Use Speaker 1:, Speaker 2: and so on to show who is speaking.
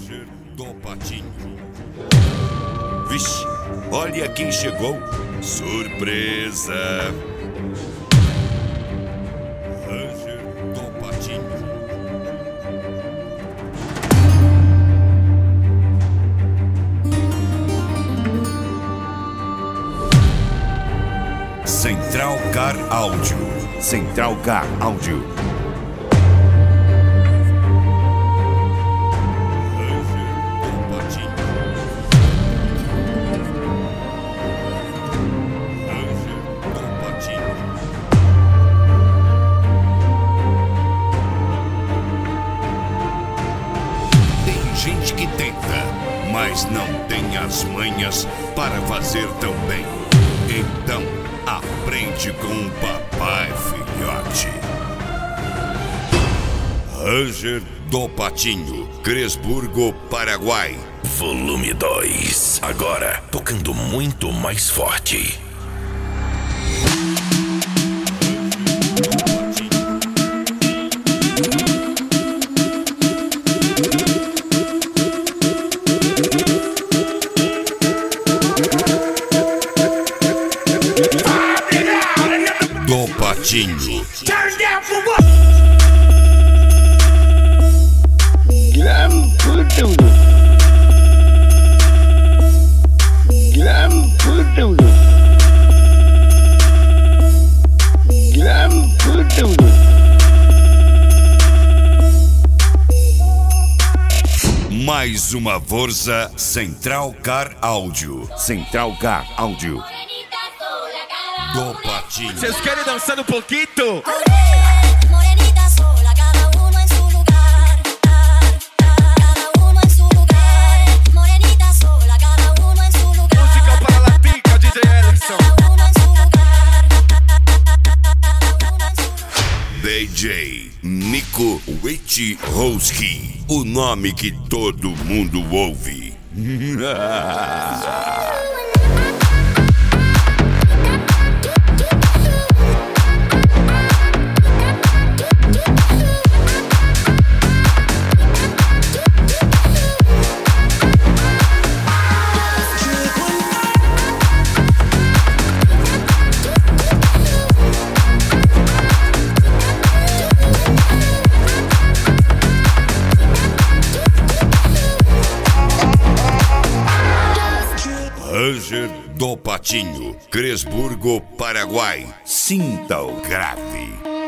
Speaker 1: Ranger do Patinho. Vixe, olha quem chegou. Surpresa! Ranger do Patinho. Central Car Áudio. Central Car Áudio. Gente que tenta, mas não tem as manhas para fazer tão bem. Então, aprende com o papai, filhote. Ranger do Patinho, Cresburgo, Paraguai.
Speaker 2: Volume 2. Agora, tocando muito mais forte.
Speaker 1: Do Patinho. Mais uma força, Central Car Áudio. Central Car Áudio. Do Patinho.
Speaker 3: Vocês querem dançar um pouquinho?
Speaker 4: Morenita sola, cada uno en su lugar. Cada uno en su lugar. Morenita sola, cada uno en su lugar.
Speaker 3: Música para la pica, DJ Ellison.
Speaker 4: Cada uno en su lugar. Cada uno en su lugar.
Speaker 1: DJ Nico Wojciechowski, o nome que todo mundo ouve. Ranger do Patinho, Cresburgo, Paraguai. Sinta o grave.